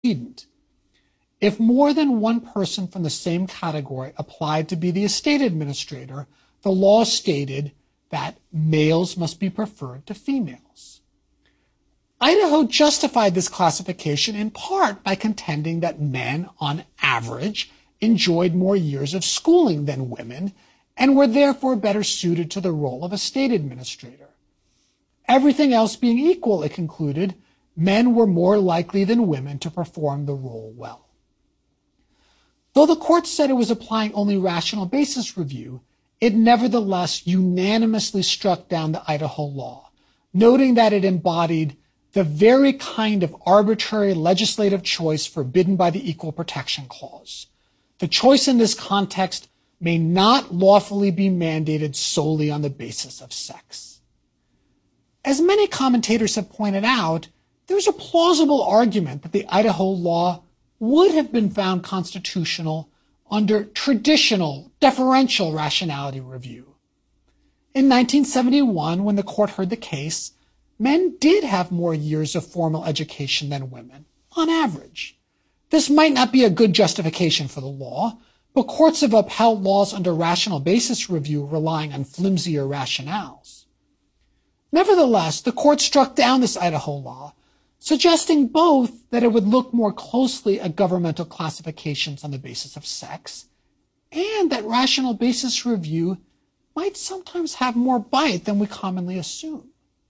antecedent. If more than one person from the same category applied to be the estate administrator, the law stated that males must be preferred to females. Idaho justified this classification in part by contending that men, on average, enjoyed more years of schooling than women and were therefore better suited to the role of estate administrator. Everything else being equal, it concluded, men were more likely than women to perform the role well. Though the court said it was applying only rational basis review, it nevertheless unanimously struck down the Idaho law, noting that it embodied the very kind of arbitrary legislative choice forbidden by the Equal Protection Clause. The choice in this context may not lawfully be mandated solely on the basis of sex. As many commentators have pointed out, there's a plausible argument that the Idaho law would have been found constitutional under traditional deferential rationality review. In 1971, when the court heard the case, men did have more years of formal education than women, on average. This might not be a good justification for the law, but courts have upheld laws under rational basis review relying on flimsier rationales. Nevertheless, the court struck down this Idaho law, suggesting both that it would look more closely at governmental classifications on the basis of sex, and that rational basis review might sometimes have more bite than we commonly assume.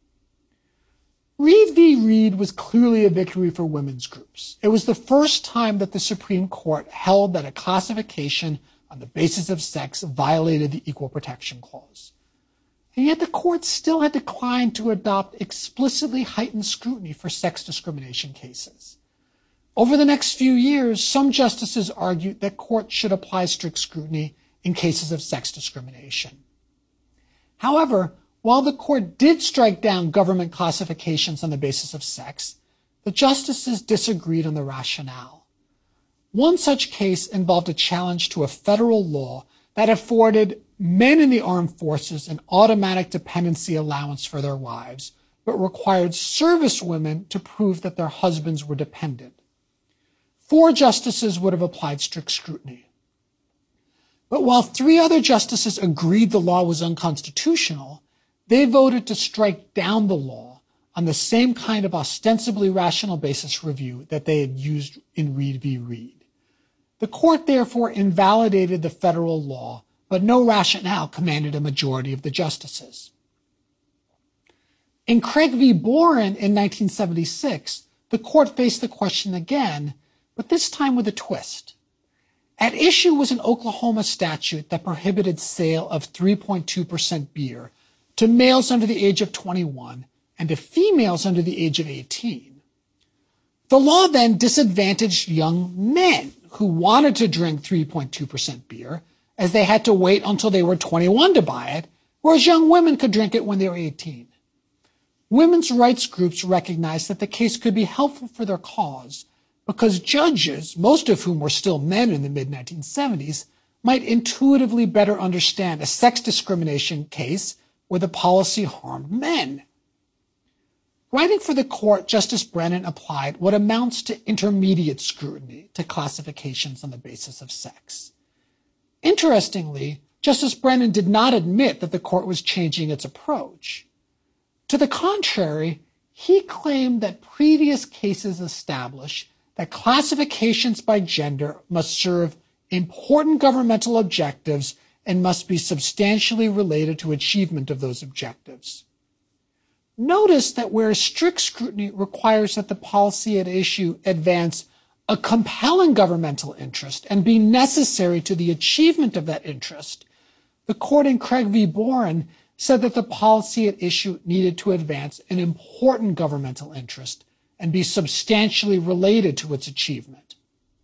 Reed v. Reed was clearly a victory for women's groups. It was the first time that the Supreme Court held that a classification on the basis of sex violated the Equal Protection Clause. And yet the court still had declined to adopt explicitly heightened scrutiny for sex discrimination cases. Over the next few years, some justices argued that courts should apply strict scrutiny in cases of sex discrimination. However, while the court did strike down government classifications on the basis of sex, the justices disagreed on the rationale. One such case involved a challenge to a federal law that afforded men in the armed forces an automatic dependency allowance for their wives, but required service women to prove that their husbands were dependent. 4 justices would have applied strict scrutiny. But while 3 other justices agreed the law was unconstitutional, they voted to strike down the law on the same kind of ostensibly rational basis review that they had used in Reed v. Reed. The court therefore invalidated the federal law, but no rationale commanded a majority of the justices. In Craig v. Boren in 1976, the court faced the question again, but this time with a twist. At issue was an Oklahoma statute that prohibited sale of 3.2% beer to males under the age of 21 and to females under the age of 18. The law then disadvantaged young men who wanted to drink 3.2% beer, as they had to wait until they were 21 to buy it, whereas young women could drink it when they were 18. Women's rights groups recognized that the case could be helpful for their cause because judges, most of whom were still men in the mid-1970s, might intuitively better understand a sex discrimination case where the policy harmed men. Writing for the court, Justice Brennan applied what amounts to intermediate scrutiny to classifications on the basis of sex. Interestingly, Justice Brennan did not admit that the court was changing its approach. To the contrary, he claimed that previous cases establish that classifications by gender must serve important governmental objectives and must be substantially related to achievement of those objectives. Notice that whereas strict scrutiny requires that the policy at issue advance a compelling governmental interest and be necessary to the achievement of that interest, the court in Craig v. Boren said that the policy at issue needed to advance an important governmental interest and be substantially related to its achievement.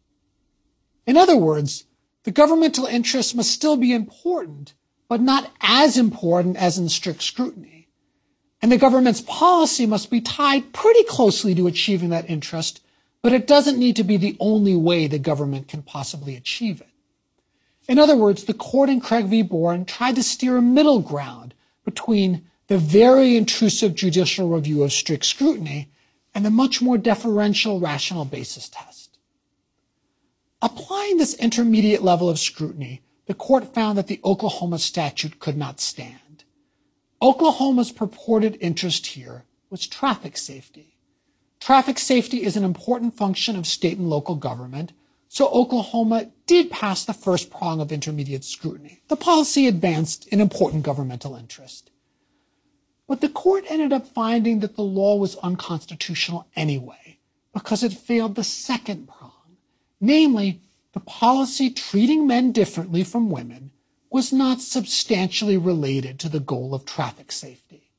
In other words, the governmental interest must still be important, but not as important as in strict scrutiny. And the government's policy must be tied pretty closely to achieving that interest, but it doesn't need to be the only way the government can possibly achieve it. In other words, the court in Craig v. Boren tried to steer a middle ground between the very intrusive judicial review of strict scrutiny and the much more deferential rational basis test. Applying this intermediate level of scrutiny, the court found that the Oklahoma statute could not stand. Oklahoma's purported interest here was traffic safety. Traffic safety is an important function of state and local government, so Oklahoma did pass the first prong of intermediate scrutiny. The policy advanced an important governmental interest. But the court ended up finding that the law was unconstitutional anyway, because it failed the second prong, namely, the policy treating men differently from women was not substantially related to the goal of traffic safety.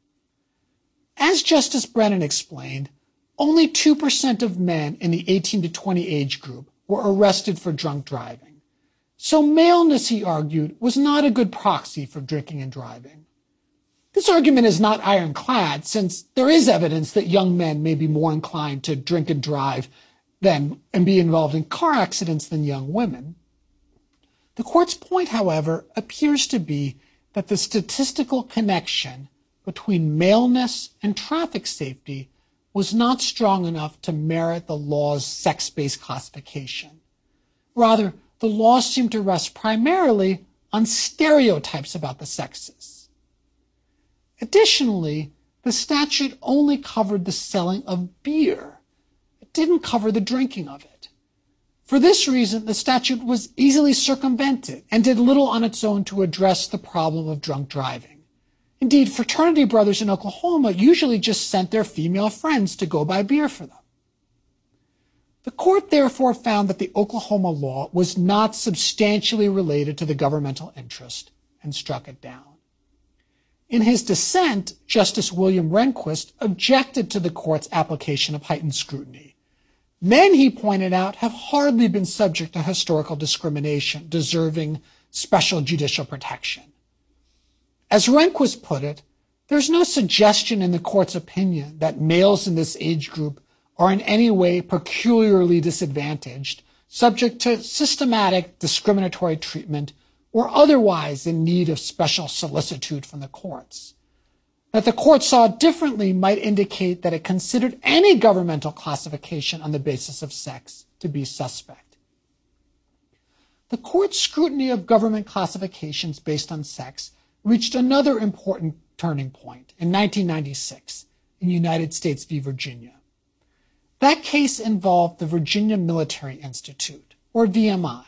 As Justice Brennan explained, only 2% of men in the 18 to 20 age group were arrested for drunk driving. So maleness, he argued, was not a good proxy for drinking and driving. This argument is not ironclad, since there is evidence that young men may be more inclined to drink and drive and be involved in car accidents than young women. The court's point, however, appears to be that the statistical connection between maleness and traffic safety was not strong enough to merit the law's sex-based classification. Rather, the law seemed to rest primarily on stereotypes about the sexes. Additionally, the statute only covered the selling of beer. It didn't cover the drinking of it. For this reason, the statute was easily circumvented and did little on its own to address the problem of drunk driving. Indeed, fraternity brothers in Oklahoma usually just sent their female friends to go buy beer for them. The court therefore found that the Oklahoma law was not substantially related to the governmental interest and struck it down. In his dissent, Justice William Rehnquist objected to the court's application of heightened scrutiny. Men, he pointed out, have hardly been subject to historical discrimination, deserving special judicial protection. As Rehnquist put it, there's no suggestion in the court's opinion that males in this age group are in any way peculiarly disadvantaged, subject to systematic discriminatory treatment, or otherwise in need of special solicitude from the courts. That the court saw it differently might indicate that it considered any governmental classification on the basis of sex to be suspect. The court's scrutiny of government classifications based on sex reached another important turning point in 1996 in United States v. Virginia. That case involved the Virginia Military Institute, or VMI.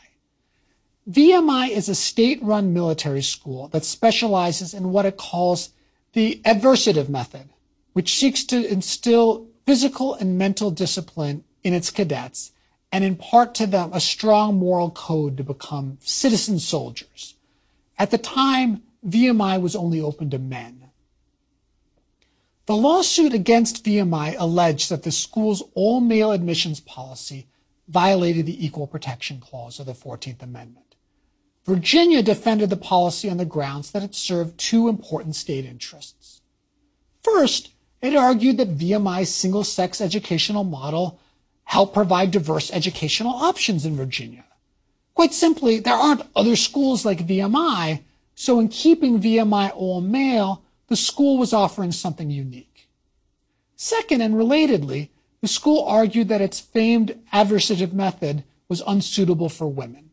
VMI is a state-run military school that specializes in what it calls the adversative method, which seeks to instill physical and mental discipline in its cadets and impart to them a strong moral code to become citizen soldiers. At the time, VMI was only open to men. The lawsuit against VMI alleged that the school's all-male admissions policy violated the Equal Protection Clause of the 14th Amendment. Virginia defended the policy on the grounds that it served two important state interests. First, it argued that VMI's single-sex educational model helped provide diverse educational options in Virginia. Quite simply, there aren't other schools like VMI, so in keeping VMI all-male, the school was offering something unique. Second, and relatedly, the school argued that its famed adversative method was unsuitable for women.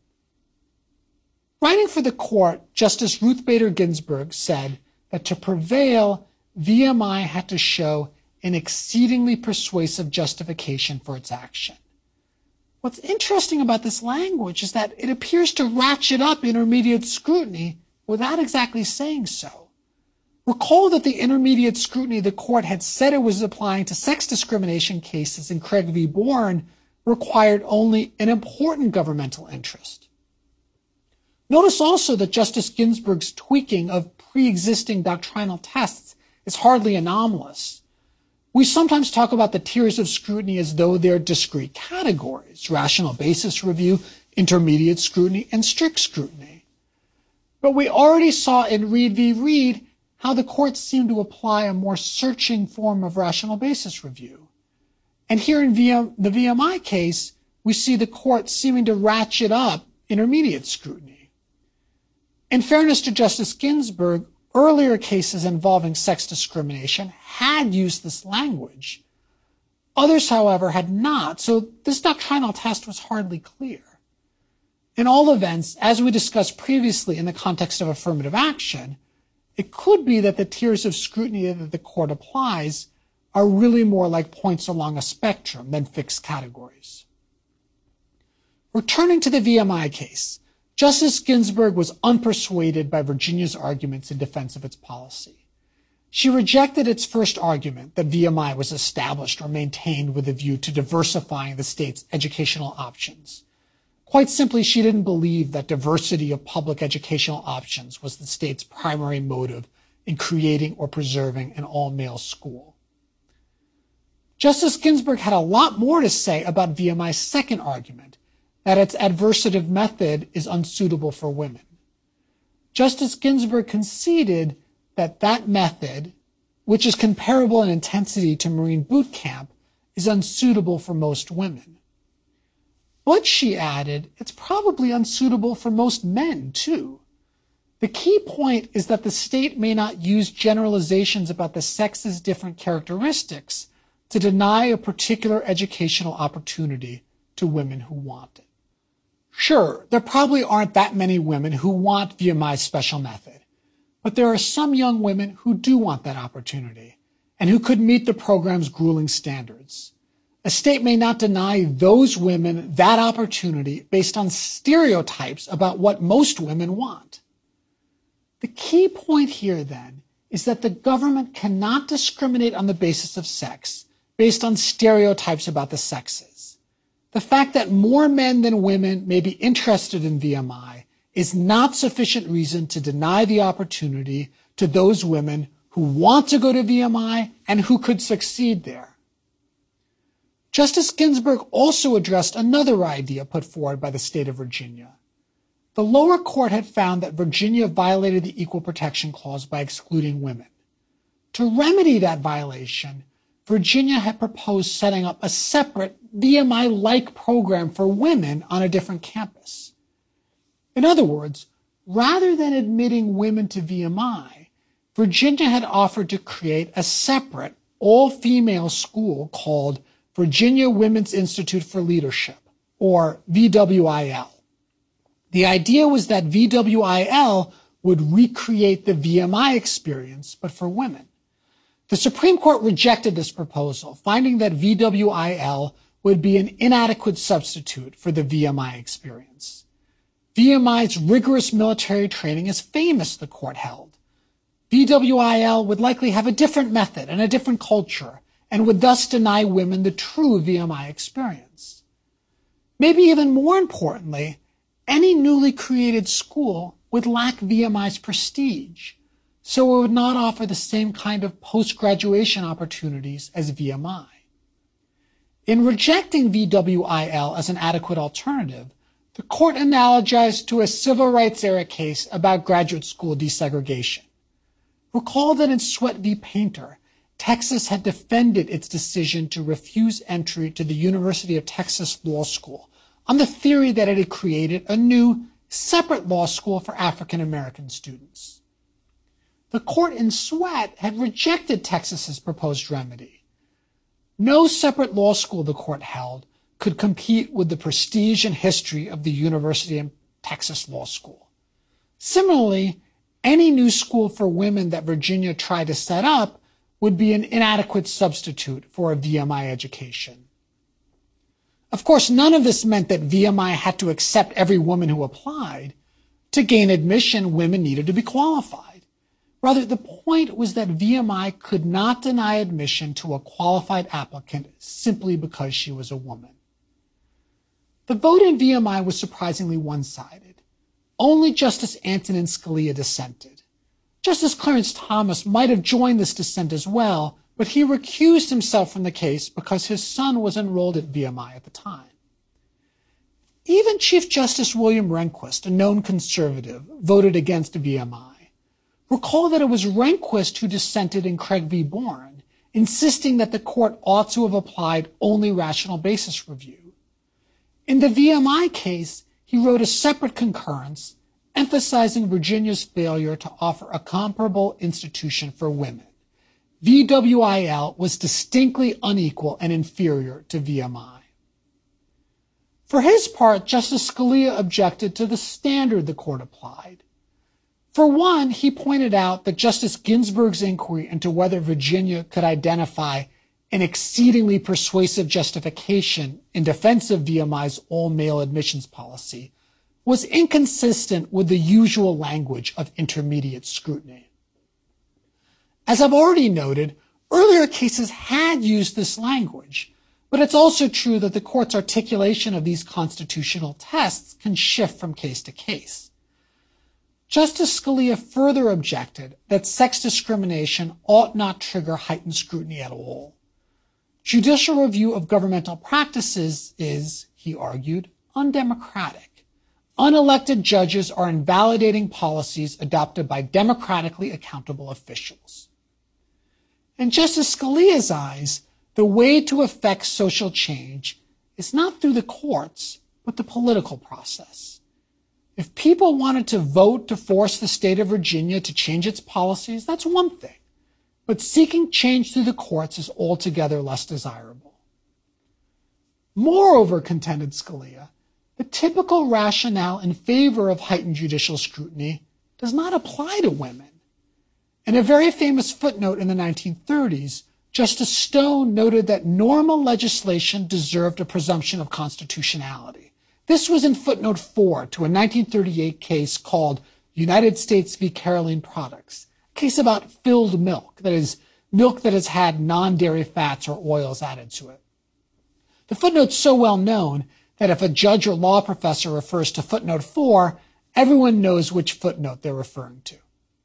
Writing for the court, Justice Ruth Bader Ginsburg said that to prevail, VMI had to show an exceedingly persuasive justification for its action. What's interesting about this language is that it appears to ratchet up intermediate scrutiny without exactly saying so. Recall that the intermediate scrutiny the court had said it was applying to sex discrimination cases in Craig v. Bourne required only an important governmental interest. Notice also that Justice Ginsburg's tweaking of pre-existing doctrinal tests is hardly anomalous. We sometimes talk about the tiers of scrutiny as though they're discrete categories: rational basis review, intermediate scrutiny, and strict scrutiny. But we already saw in Reed v. Reed how the courts seem to apply a more searching form of rational basis review. And here in the VMI case, we see the court seeming to ratchet up intermediate scrutiny. In fairness to Justice Ginsburg, earlier cases involving sex discrimination had used this language. Others, however, had not, so this doctrinal test was hardly clear. In all events, as we discussed previously in the context of affirmative action, it could be that the tiers of scrutiny that the court applies are really more like points along a spectrum than fixed categories. Returning to the VMI case, Justice Ginsburg was unpersuaded by Virginia's arguments in defense of its policy. She rejected its first argument that VMI was established or maintained with a view to diversifying the state's educational options. Quite simply, she didn't believe that diversity of public educational options was the state's primary motive in creating or preserving an all-male school. Justice Ginsburg had a lot more to say about VMI's second argument, that its adversative method is unsuitable for women. Justice Ginsburg conceded that that method, which is comparable in intensity to Marine boot camp, is unsuitable for most women. But, she added, it's probably unsuitable for most men, too. The key point is that the state may not use generalizations about the sex's different characteristics to deny a particular educational opportunity to women who want it. Sure, there probably aren't that many women who want VMI's special method, but there are some young women who do want that opportunity and who could meet the program's grueling standards. A state may not deny those women that opportunity based on stereotypes about what most women want. The key point here, then, is that the government cannot discriminate on the basis of sex based on stereotypes about the sexes. The fact that more men than women may be interested in VMI is not sufficient reason to deny the opportunity to those women who want to go to VMI and who could succeed there. Justice Ginsburg also addressed another idea put forward by the state of Virginia. The lower court had found that Virginia violated the Equal Protection Clause by excluding women. To remedy that violation, Virginia had proposed setting up a separate VMI-like program for women on a different campus. In other words, rather than admitting women to VMI, Virginia had offered to create a separate all-female school called Virginia Women's Institute for Leadership, or VWIL. The idea was that VWIL would recreate the VMI experience, but for women. The Supreme Court rejected this proposal, finding that VWIL would be an inadequate substitute for the VMI experience. VMI's rigorous military training is famous, the court held. VWIL would likely have a different method and a different culture, and would thus deny women the true VMI experience. Maybe even more importantly, any newly created school would lack VMI's prestige, so it would not offer the same kind of post-graduation opportunities as VMI. In rejecting VWIL as an adequate alternative, the court analogized to a civil rights era case about graduate school desegregation. Recall that in Sweat v. Painter, Texas had defended its decision to refuse entry to the University of Texas Law School on the theory that it had created a new, separate law school for African American students. The court in Sweat had rejected Texas's proposed remedy. No separate law school, the court held, could compete with the prestige and history of the University of Texas Law School. Similarly, any new school for women that Virginia tried to set up would be an inadequate substitute for a VMI education. Of course, none of this meant that VMI had to accept every woman who applied. To gain admission, women needed to be qualified. Rather, the point was that VMI could not deny admission to a qualified applicant simply because she was a woman. The vote in VMI was surprisingly one-sided. Only Justice Antonin Scalia dissented. Justice Clarence Thomas might have joined this dissent as well, but he recused himself from the case because his son was enrolled at VMI at the time. Even Chief Justice William Rehnquist, a known conservative, voted against VMI. Recall that it was Rehnquist who dissented in Craig v. Bourne, insisting that the court ought to have applied only rational basis review. In the VMI case, he wrote a separate concurrence emphasizing Virginia's failure to offer a comparable institution for women, VWIL was distinctly unequal and inferior to VMI. For his part, Justice Scalia objected to the standard the court applied. For one, he pointed out that Justice Ginsburg's inquiry into whether Virginia could identify an exceedingly persuasive justification in defense of VMI's all-male admissions policy was inconsistent with the usual language of intermediate scrutiny. As I've already noted, earlier cases had used this language, but it's also true that the court's articulation of these constitutional tests can shift from case to case. Justice Scalia further objected that sex discrimination ought not trigger heightened scrutiny at all. Judicial review of governmental practices is, he argued, undemocratic. Unelected judges are invalidating policies adopted by democratically accountable officials. In Justice Scalia's eyes, the way to effect social change is not through the courts, but the political process. If people wanted to vote to force the state of Virginia to change its policies, that's one thing. But seeking change through the courts is altogether less desirable. Moreover, contended Scalia, the typical rationale in favor of heightened judicial scrutiny does not apply to women. In a very famous footnote in the 1930s, Justice Stone noted that normal legislation deserved a presumption of constitutionality. This was in footnote 4 to a 1938 case called United States v. Caroline Products, a case about filled milk, that is, milk that has had non-dairy fats or oils added to it. The footnote's so well known that if a judge or law professor refers to footnote 4, everyone knows which footnote they're referring to.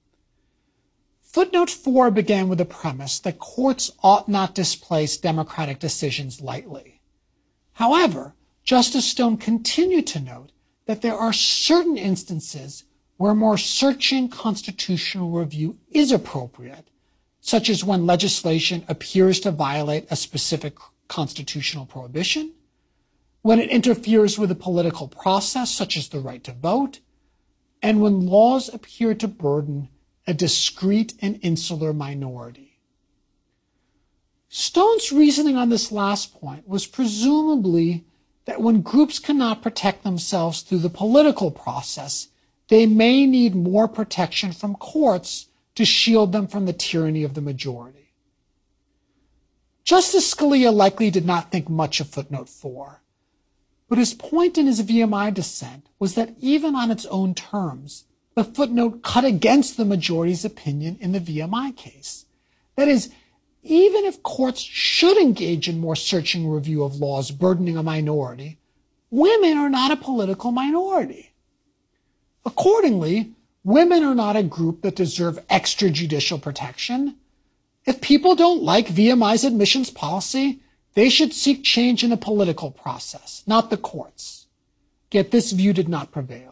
Footnote 4 began with the premise that courts ought not displace democratic decisions lightly. However, Justice Stone continued to note that there are certain instances where more searching constitutional review is appropriate, such as when legislation appears to violate a specific constitutional prohibition, when it interferes with the political process, such as the right to vote, and when laws appear to burden a discrete and insular minority. Stone's reasoning on this last point was presumably that when groups cannot protect themselves through the political process, they may need more protection from courts to shield them from the tyranny of the majority. Justice Scalia likely did not think much of footnote 4, but his point in his VMI dissent was that even on its own terms, the footnote cut against the majority's opinion in the VMI case. That is, even if courts should engage in more searching review of laws burdening a minority, women are not a political minority. Accordingly, women are not a group that deserve extrajudicial protection. If people don't like VMI's admissions policy, they should seek change in the political process, not the courts. Yet this view did not prevail.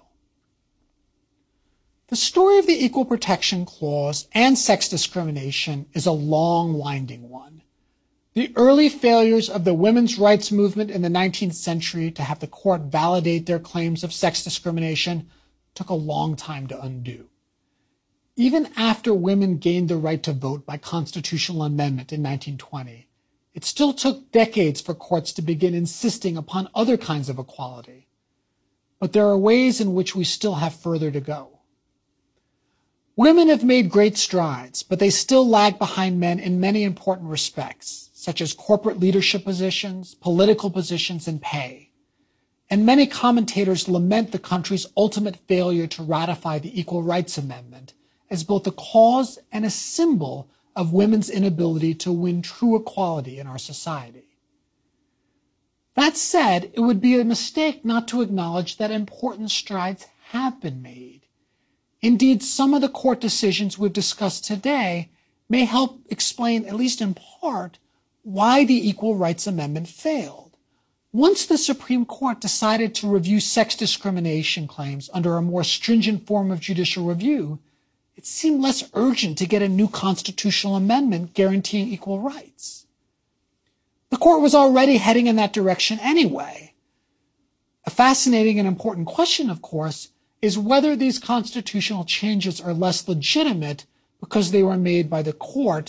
The story of the Equal Protection Clause and sex discrimination is a long, winding one. The early failures of the women's rights movement in the 19th century to have the court validate their claims of sex discrimination took a long time to undo. Even after women gained the right to vote by constitutional amendment in 1920, it still took decades for courts to begin insisting upon other kinds of equality. But there are ways in which we still have further to go. Women have made great strides, but they still lag behind men in many important respects, such as corporate leadership positions, political positions, and pay. And many commentators lament the country's ultimate failure to ratify the Equal Rights Amendment as both a cause and a symbol of women's inability to win true equality in our society. That said, it would be a mistake not to acknowledge that important strides have been made. Indeed, some of the court decisions we've discussed today may help explain, at least in part, why the Equal Rights Amendment failed. Once the Supreme Court decided to review sex discrimination claims under a more stringent form of judicial review, it seemed less urgent to get a new constitutional amendment guaranteeing equal rights. The court was already heading in that direction anyway. A fascinating and important question, of course, is whether these constitutional changes are less legitimate because they were made by the court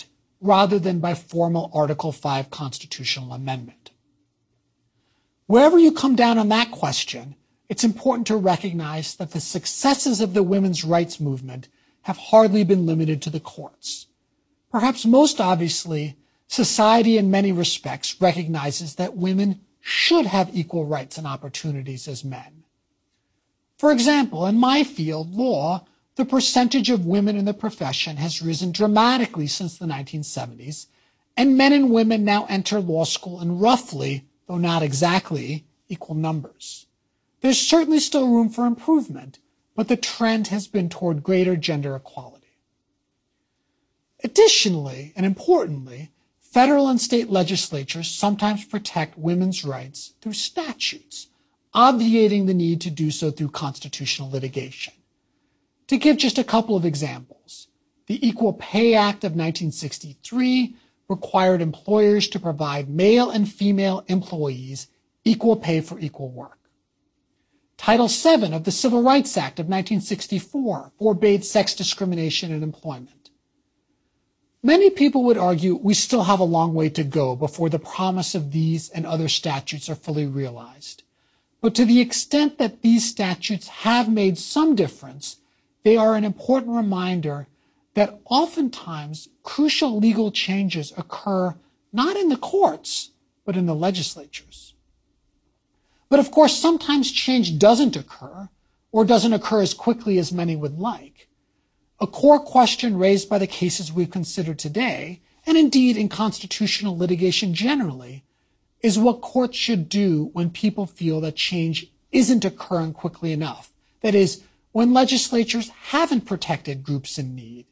rather than by formal Article 5 constitutional amendment. Wherever you come down on that question, it's important to recognize that the successes of the women's rights movement have hardly been limited to the courts. Perhaps most obviously, society in many respects recognizes that women should have equal rights and opportunities as men. For example, in my field, law, the percentage of women in the profession has risen dramatically since the 1970s, and men and women now enter law school in roughly, though not exactly, equal numbers. There's certainly still room for improvement, but the trend has been toward greater gender equality. Additionally, and importantly, federal and state legislatures sometimes protect women's rights through statutes, obviating the need to do so through constitutional litigation. To give just a couple of examples, the Equal Pay Act of 1963 required employers to provide male and female employees equal pay for equal work. Title VII of the Civil Rights Act of 1964 forbade sex discrimination in employment. Many people would argue we still have a long way to go before the promise of these and other statutes are fully realized. But to the extent that these statutes have made some difference, they are an important reminder that oftentimes crucial legal changes occur not in the courts, but in the legislatures. But of course, sometimes change doesn't occur, or doesn't occur as quickly as many would like. A core question raised by the cases we've considered today, and indeed in constitutional litigation generally, is what courts should do when people feel that change isn't occurring quickly enough. That is, when legislatures haven't protected groups in need.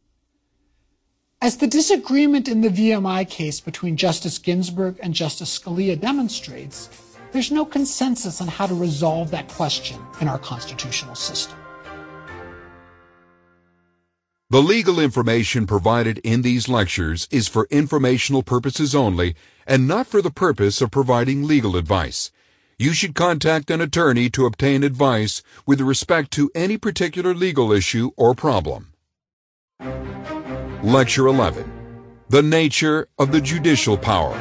As the disagreement in the VMI case between Justice Ginsburg and Justice Scalia demonstrates, there's no consensus on how to resolve that question in our constitutional system. The legal information provided in these lectures is for informational purposes only and not for the purpose of providing legal advice. You should contact an attorney to obtain advice with respect to any particular legal issue or problem. Lecture 11. The Nature of the Judicial Power.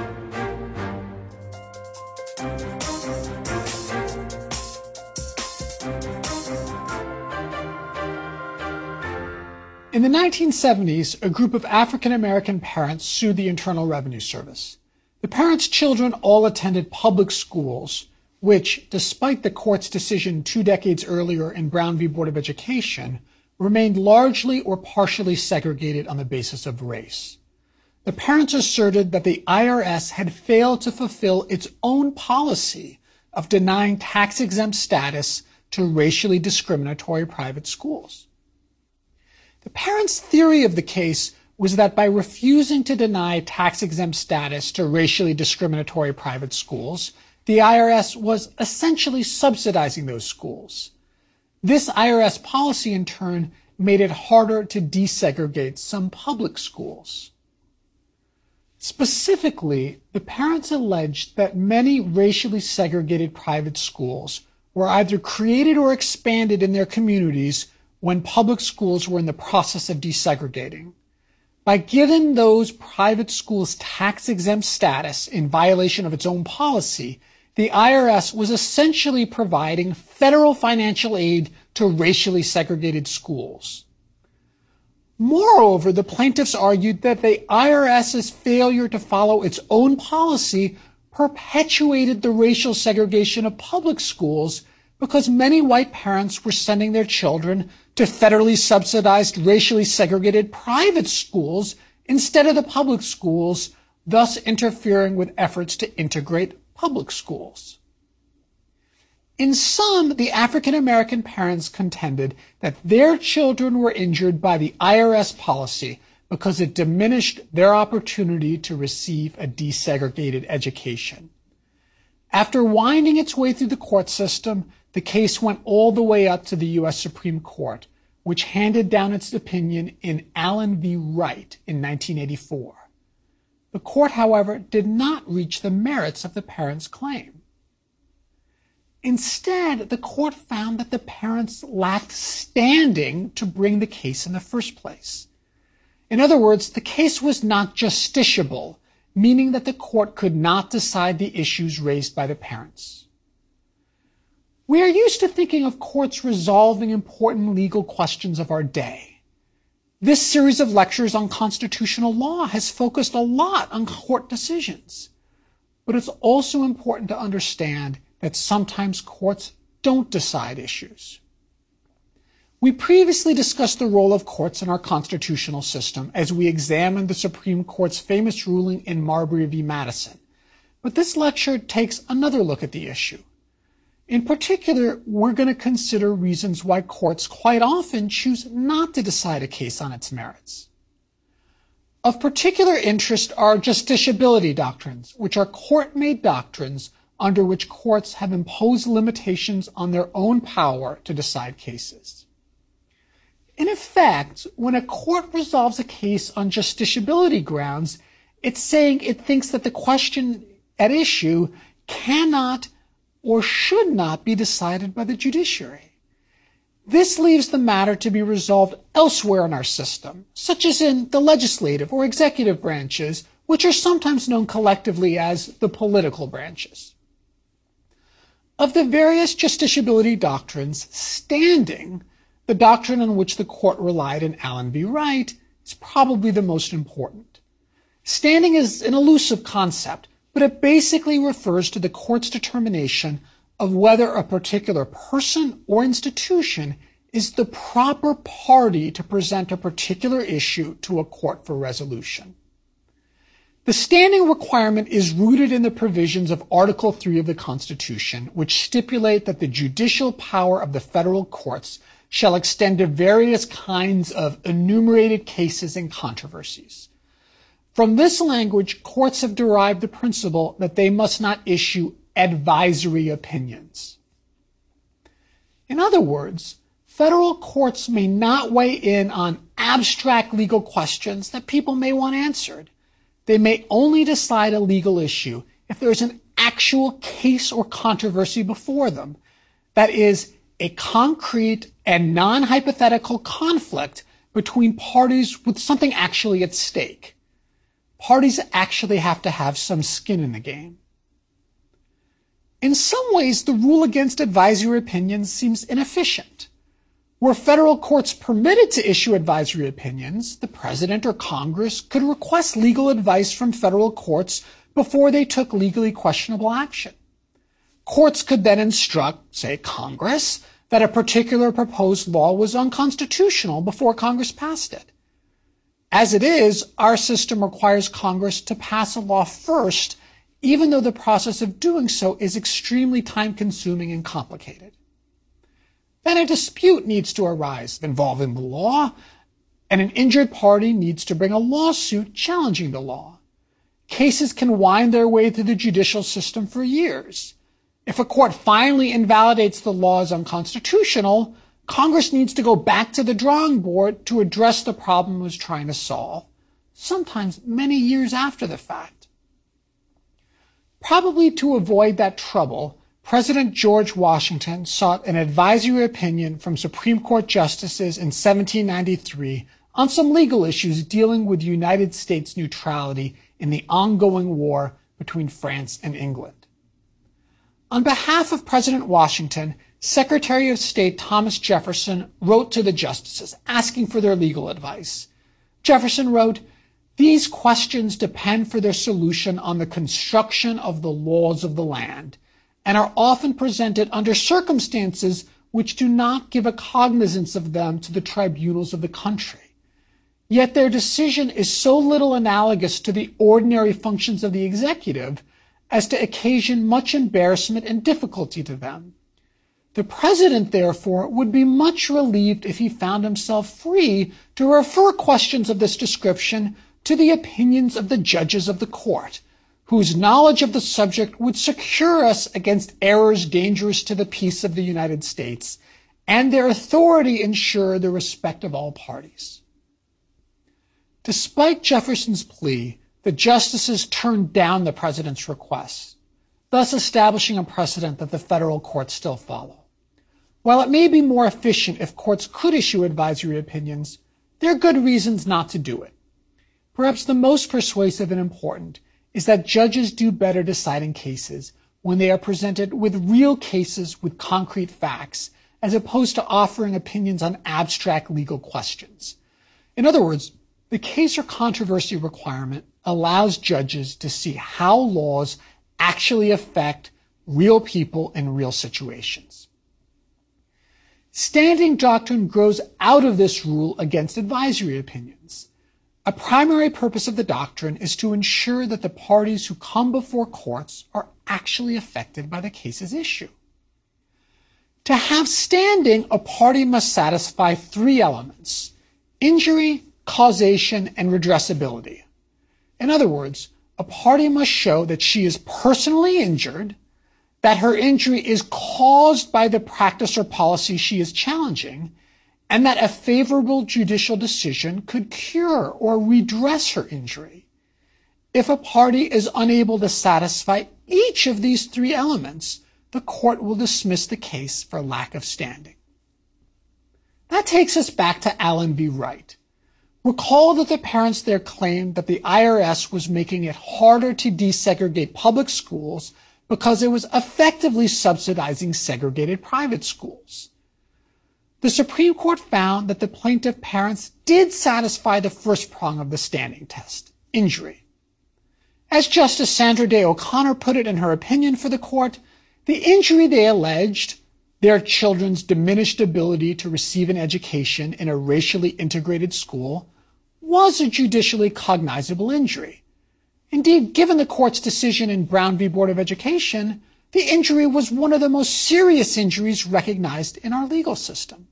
In the 1970s, a group of African American parents sued the Internal Revenue Service. The parents' children all attended public schools, which, despite the court's decision 2 decades earlier in Brown v. Board of Education, remained largely or partially segregated on the basis of race. The parents asserted that the IRS had failed to fulfill its own policy of denying tax-exempt status to racially discriminatory private schools. The parents' theory of the case was that by refusing to deny tax-exempt status to racially discriminatory private schools, the IRS was essentially subsidizing those schools. This IRS policy, in turn, made it harder to desegregate some public schools. Specifically, the parents alleged that many racially segregated private schools were either created or expanded in their communities when public schools were in the process of desegregating. By giving those private schools tax-exempt status in violation of its own policy, the IRS was essentially providing federal financial aid to racially segregated schools. Moreover, the plaintiffs argued that the IRS's failure to follow its own policy perpetuated the racial segregation of public schools because many white parents were sending their children to federally subsidized, racially segregated private schools instead of the public schools, thus interfering with efforts to integrate public schools. In sum, the African American parents contended that their children were injured by the IRS policy because it diminished their opportunity to receive a desegregated education. After winding its way through the court system, the case went all the way up to the U.S. Supreme Court, which handed down its opinion in Allen v. Wright in 1984. The court, however, did not reach the merits of the parents' claim. Instead, the court found that the parents lacked standing to bring the case in the first place. In other words, the case was not justiciable, meaning that the court could not decide the issues raised by the parents. We are used to thinking of courts resolving important legal questions of our day. This series of lectures on constitutional law has focused a lot on court decisions. But it's also important to understand that sometimes courts don't decide issues. We previously discussed the role of courts in our constitutional system as we examined the Supreme Court's famous ruling in Marbury v. Madison. But this lecture takes another look at the issue. In particular, we're going to consider reasons why courts quite often choose not to decide a case on its merits. Of particular interest are justiciability doctrines, which are court-made doctrines under which courts have imposed limitations on their own power to decide cases. In effect, when a court resolves a case on justiciability grounds, it's saying it thinks that the question at issue cannot or should not be decided by the judiciary. This leaves the matter to be resolved elsewhere in our system, such as in the legislative or executive branches, which are sometimes known collectively as the political branches. Of the various justiciability doctrines, standing, the doctrine on which the court relied in Allen v. Wright, is probably the most important. Standing is an elusive concept, but it basically refers to the court's determination of whether a particular person or institution is the proper party to present a particular issue to a court for resolution. The standing requirement is rooted in the provisions of Article 3 of the Constitution, which stipulate that the judicial power of the federal courts shall extend to various kinds of enumerated cases and controversies. From this language, courts have derived the principle that they must not issue advisory opinions. In other words, federal courts may not weigh in on abstract legal questions that people may want answered. They may only decide a legal issue if there is an actual case or controversy before them. That is, a concrete and non-hypothetical conflict between parties with something actually at stake. Parties actually have to have some skin in the game. In some ways, the rule against advisory opinions seems inefficient. Were federal courts permitted to issue advisory opinions, the president or Congress could request legal advice from federal courts before they took legally questionable action. Courts could then instruct, say, Congress, that a particular proposed law was unconstitutional before Congress passed it. As it is, our system requires Congress to pass a law first, even though the process of doing so is extremely time-consuming and complicated. Then a dispute needs to arise involving the law, and an injured party needs to bring a lawsuit challenging the law. Cases can wind their way through the judicial system for years. If a court finally invalidates the law as unconstitutional, Congress needs to go back to the drawing board to address the problem it was trying to solve, sometimes many years after the fact. Probably to avoid that trouble, President George Washington sought an advisory opinion from Supreme Court justices in 1793 on some legal issues dealing with United States neutrality in the ongoing war between France and England. On behalf of President Washington, Secretary of State Thomas Jefferson wrote to the justices asking for their legal advice. Jefferson wrote, "These questions depend for their solution on the construction of the laws of the land, and are often presented under circumstances which do not give a cognizance of them to the tribunals of the country. Yet their decision is so little analogous to the ordinary functions of the executive as to occasion much embarrassment and difficulty to them. The president, therefore, would be much relieved if he found himself free to refer questions of this description to the opinions of the judges of the court, whose knowledge of the subject would secure us against errors dangerous to the peace of the United States, and their authority ensure the respect of all parties." Despite Jefferson's plea, the justices turned down the president's request, thus establishing a precedent that the federal courts still follow. While it may be more efficient if courts could issue advisory opinions, there are good reasons not to do it. Perhaps the most persuasive and important is that judges do better deciding cases when they are presented with real cases with concrete facts, as opposed to offering opinions on abstract legal questions. In other words, the case or controversy requirement allows judges to see how laws actually affect real people in real situations. Standing doctrine grows out of this rule against advisory opinions. A primary purpose of the doctrine is to ensure that the parties who come before courts are actually affected by the case's issue. To have standing, a party must satisfy three elements: injury, causation, and redressability. In other words, a party must show that she is personally injured, that her injury is caused by the practice or policy she is challenging, and that a favorable judicial decision could cure or redress her injury. If a party is unable to satisfy each of these three elements, the court will dismiss the case for lack of standing. That takes us back to Allen v. Wright. Recall that the parents there claimed that the IRS was making it harder to desegregate public schools because it was effectively subsidizing segregated private schools. The Supreme Court found that the plaintiff parents did satisfy the first prong of the standing test, injury. As Justice Sandra Day O'Connor put it in her opinion for the court, the injury they alleged, their children's diminished ability to receive an education in a racially integrated school, was a judicially cognizable injury. Indeed, given the court's decision in Brown v. Board of Education, the injury was one of the most serious injuries recognized in our legal system.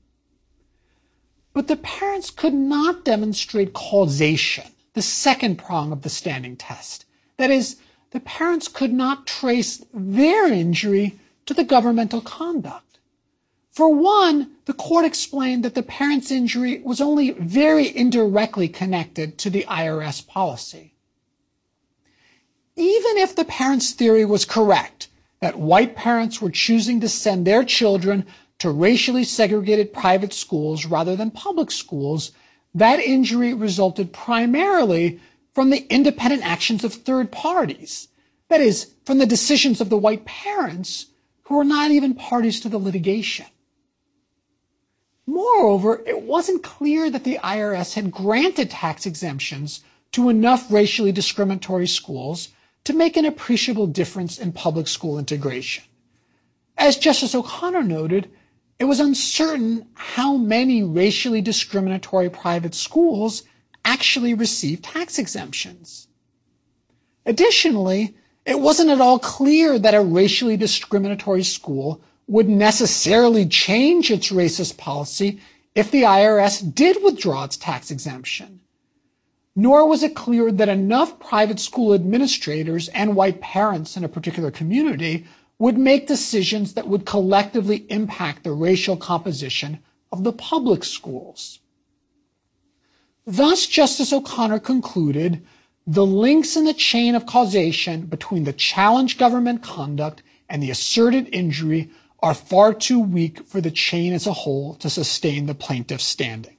But the parents could not demonstrate causation, the second prong of the standing test. That is, the parents could not trace their injury to the governmental conduct. For one, the court explained that the parents' injury was only very indirectly connected to the IRS policy. Even if the parents' theory was correct, that white parents were choosing to send their children to racially segregated private schools rather than public schools, that injury resulted primarily from the independent actions of third parties. That is, from the decisions of the white parents who were not even parties to the litigation. Moreover, it wasn't clear that the IRS had granted tax exemptions to enough racially discriminatory schools to make an appreciable difference in public school integration. As Justice O'Connor noted, it was uncertain how many racially discriminatory private schools actually received tax exemptions. Additionally, it wasn't at all clear that a racially discriminatory school would necessarily change its racist policy if the IRS did withdraw its tax exemption. Nor was it clear that enough private school administrators and white parents in a particular community would make decisions that would collectively impact the racial composition of the public schools. Thus, Justice O'Connor concluded the links in the chain of causation between the challenged government conduct and the asserted injury are far too weak for the chain as a whole to sustain the plaintiff's standing.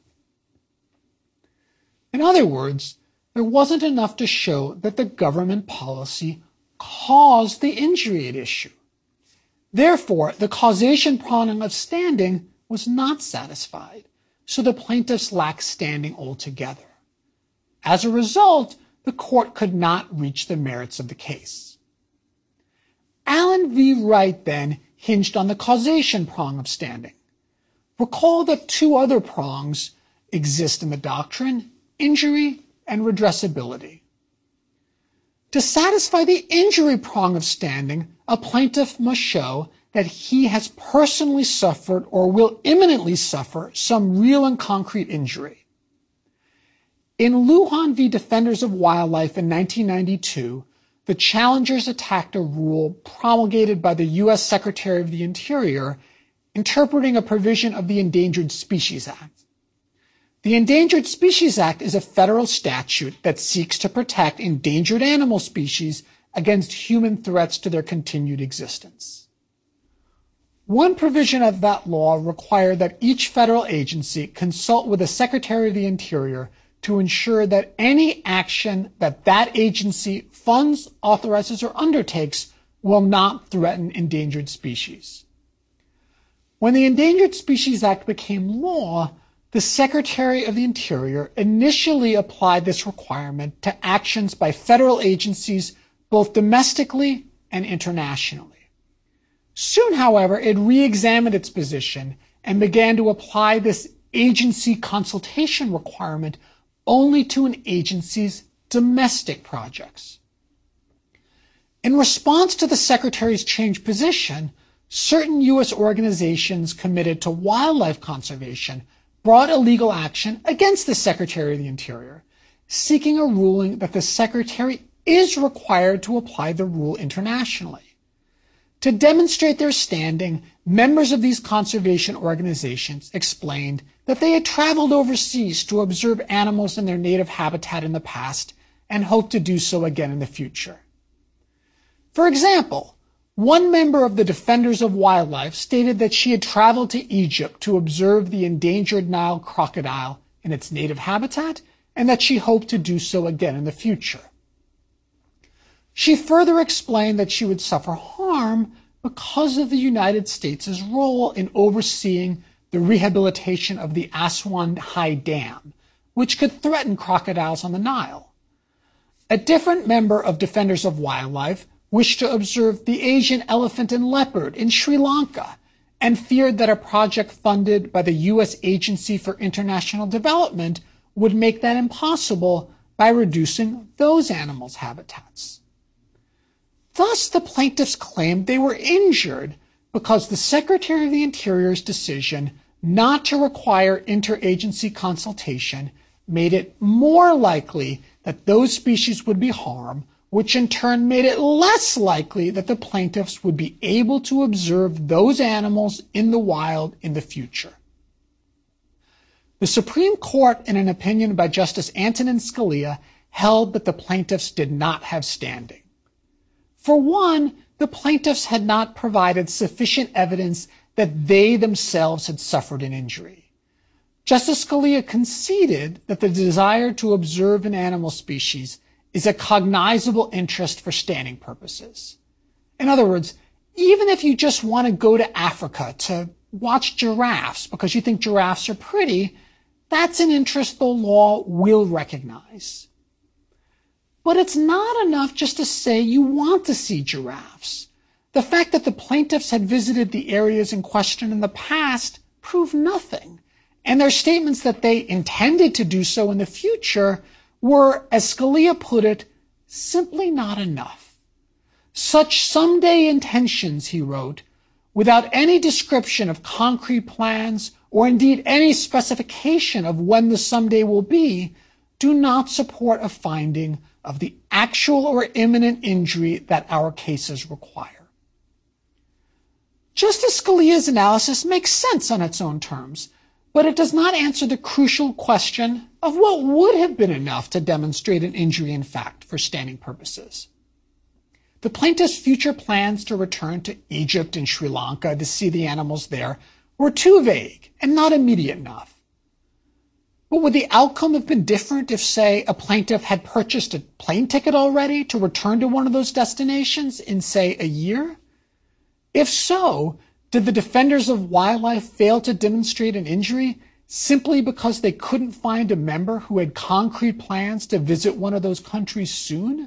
In other words, there wasn't enough to show that the government policy caused the injury at issue. Therefore, the causation prong of standing was not satisfied, so the plaintiffs lacked standing altogether. As a result, the court could not reach the merits of the case. Allen v. Wright, then, hinged on the causation prong of standing. Recall that two other prongs exist in the doctrine: injury and redressability. To satisfy the injury prong of standing, a plaintiff must show that he has personally suffered or will imminently suffer some real and concrete injury. In Lujan v. Defenders of Wildlife in 1992, the challengers attacked a rule promulgated by the U.S. Secretary of the Interior interpreting a provision of the Endangered Species Act. The Endangered Species Act is a federal statute that seeks to protect endangered animal species against human threats to their continued existence. One provision of that law required that each federal agency consult with the Secretary of the Interior to ensure that any action that that agency funds, authorizes, or undertakes will not threaten endangered species. When the Endangered Species Act became law, the Secretary of the Interior initially applied this requirement to actions by federal agencies both domestically and internationally. Soon, however, it re-examined its position and began to apply this agency consultation requirement only to an agency's domestic projects. In response to the Secretary's changed position, certain U.S. organizations committed to wildlife conservation brought a legal action against the Secretary of the Interior, seeking a ruling that the Secretary is required to apply the rule internationally. To demonstrate their standing, members of these conservation organizations explained that they had traveled overseas to observe animals in their native habitat in the past and hoped to do so again in the future. For example, one member of the Defenders of Wildlife stated that she had traveled to Egypt to observe the endangered Nile crocodile in its native habitat and that she hoped to do so again in the future. She further explained that she would suffer harm because of the United States' role in overseeing the rehabilitation of the Aswan High Dam, which could threaten crocodiles on the Nile. A different member of Defenders of Wildlife wished to observe the Asian elephant and leopard in Sri Lanka and feared that a project funded by the U.S. Agency for International Development would make that impossible by reducing those animals' habitats. Thus, the plaintiffs claimed they were injured because the Secretary of the Interior's decision not to require interagency consultation made it more likely that those species would be harmed, which in turn made it less likely that the plaintiffs would be able to observe those animals in the wild in the future. The Supreme Court, in an opinion by Justice Antonin Scalia, held that the plaintiffs did not have standing. For one, the plaintiffs had not provided sufficient evidence that they themselves had suffered an injury. Justice Scalia conceded that the desire to observe an animal species is a cognizable interest for standing purposes. In other words, even if you just want to go to Africa to watch giraffes because you think giraffes are pretty, that's an interest the law will recognize. But it's not enough just to say you want to see giraffes. The fact that the plaintiffs had visited the areas in question in the past proved nothing, and their statements that they intended to do so in the future were, as Scalia put it, simply not enough. Such someday intentions, he wrote, without any description of concrete plans or indeed any specification of when the someday will be, do not support a finding of the actual or imminent injury that our cases require. Justice Scalia's analysis makes sense on its own terms, but it does not answer the crucial question of what would have been enough to demonstrate an injury in fact for standing purposes. The plaintiffs' future plans to return to Egypt and Sri Lanka to see the animals there were too vague and not immediate enough. But would the outcome have been different if, say, a plaintiff had purchased a plane ticket already to return to one of those destinations in, say, a year? If so, did the Defenders of Wildlife fail to demonstrate an injury simply because they couldn't find a member who had concrete plans to visit one of those countries soon?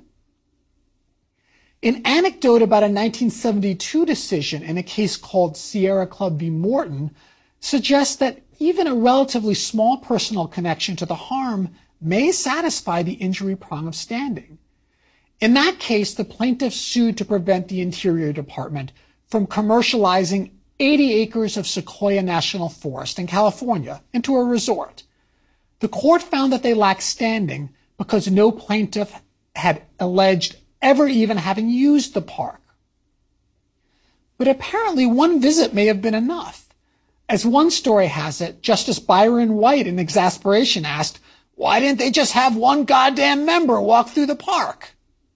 An anecdote about a 1972 decision in a case called Sierra Club v. Morton suggests that even a relatively small personal connection to the harm may satisfy the injury prong of standing. In that case, the plaintiff sued to prevent the Interior Department from commercializing 80 acres of Sequoia National Forest in California into a resort. The court found that they lacked standing because no plaintiff had alleged ever even having used the park. But apparently one visit may have been enough. As one story has it, Justice Byron White in exasperation asked, why didn't they just have one goddamn member walk through the park?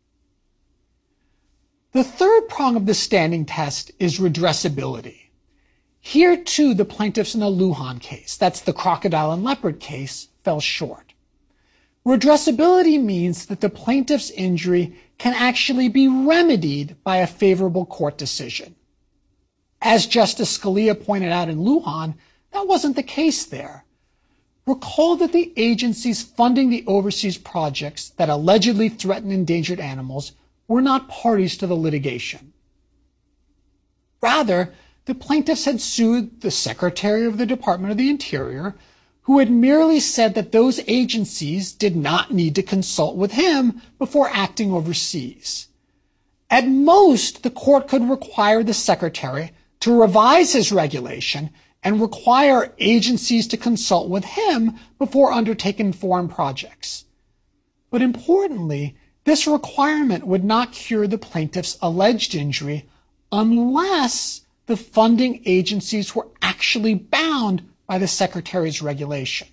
The third prong of the standing test is redressability. Here, too, the plaintiffs in the Lujan case, that's the crocodile and leopard case, fell short. Redressability means that the plaintiff's injury can actually be remedied by a favorable court decision. As Justice Scalia pointed out in Lujan, that wasn't the case there. Recall that the agencies funding the overseas projects that allegedly threaten endangered animals were not parties to the litigation. Rather, the plaintiffs had sued the Secretary of the Department of the Interior, who had merely said that those agencies did not need to consult with him before acting overseas. At most, the court could require the Secretary to revise his regulation and require agencies to consult with him before undertaking foreign projects. But importantly, this requirement would not cure the plaintiff's alleged injury unless the funding agencies were actually bound by the Secretary's regulation.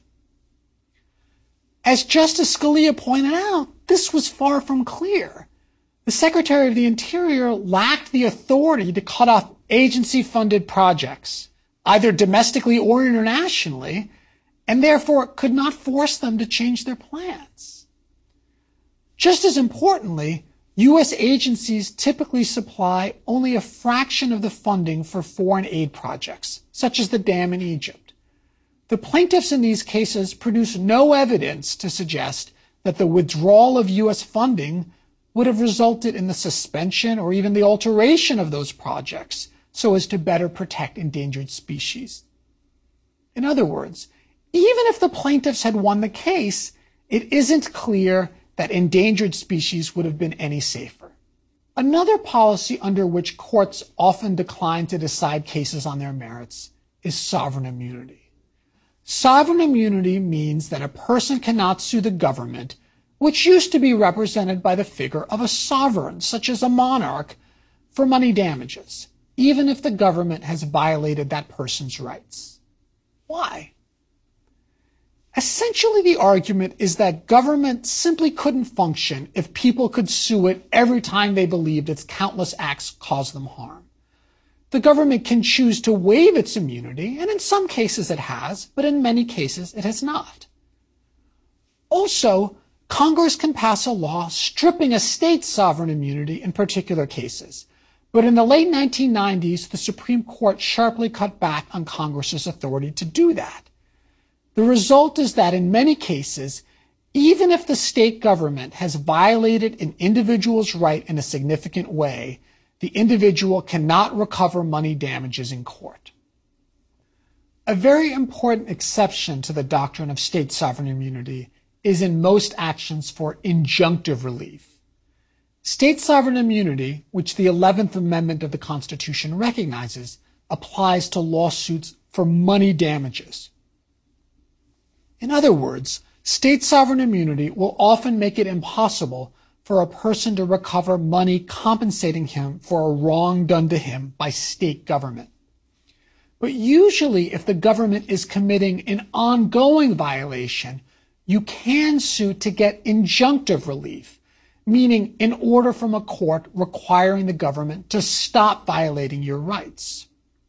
As Justice Scalia pointed out, this was far from clear. The Secretary of the Interior lacked the authority to cut off agency-funded projects, either domestically or internationally, and therefore could not force them to change their plans. Just as importantly, U.S. agencies typically supply only a fraction of the funding for foreign aid projects, such as the dam in Egypt. The plaintiffs in these cases produce no evidence to suggest that the withdrawal of U.S. funding would have resulted in the suspension or even the alteration of those projects so as to better protect endangered species. In other words, even if the plaintiffs had won the case, it isn't clear that endangered species would have been any safer. Another policy under which courts often decline to decide cases on their merits is sovereign immunity. Sovereign immunity means that a person cannot sue the government, which used to be represented by the figure of a sovereign, such as a monarch, for money damages, even if the government has violated that person's rights. Why? Essentially, the argument is that government simply couldn't function if people could sue it every time they believed its countless acts caused them harm. The government can choose to waive its immunity, and in some cases it has, but in many cases it has not. Also, Congress can pass a law stripping a state's sovereign immunity in particular cases, but in the late 1990s, the Supreme Court sharply cut back on Congress's authority to do that. The result is that in many cases, even if the state government has violated an individual's right in a significant way, the individual cannot recover money damages in court. A very important exception to the doctrine of state sovereign immunity is in most actions for injunctive relief. State sovereign immunity, which the 11th Amendment of the Constitution recognizes, applies to lawsuits for money damages. In other words, state sovereign immunity will often make it impossible for a person to recover money compensating him for a wrong done to him by state government. But usually, if the government is committing an ongoing violation, you can sue to get injunctive relief, meaning an order from a court requiring the government to stop violating your rights.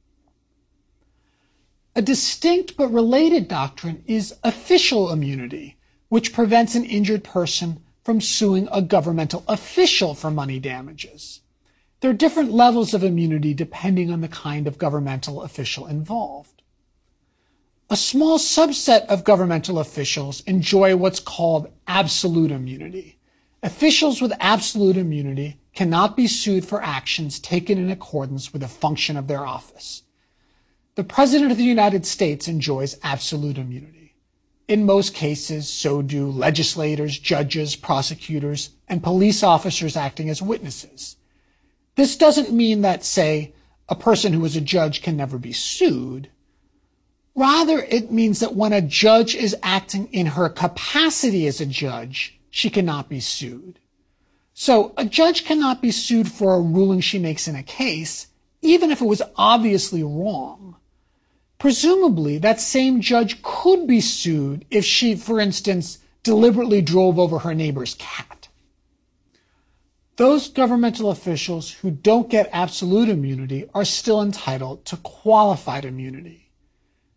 A distinct but related doctrine is official immunity, which prevents an injured person from suing a governmental official for money damages. There are different levels of immunity depending on the kind of governmental official involved. A small subset of governmental officials enjoy what's called absolute immunity. Officials with absolute immunity cannot be sued for actions taken in accordance with the function of their office. The President of the United States enjoys absolute immunity. In most cases, so do legislators, judges, prosecutors, and police officers acting as witnesses. This doesn't mean that, say, a person who is a judge can never be sued. Rather, it means that when a judge is acting in her capacity as a judge, she cannot be sued. So a judge cannot be sued for a ruling she makes in a case, even if it was obviously wrong. Presumably, that same judge could be sued if she, for instance, deliberately drove over her neighbor's cat. Those governmental officials who don't get absolute immunity are still entitled to qualified immunity.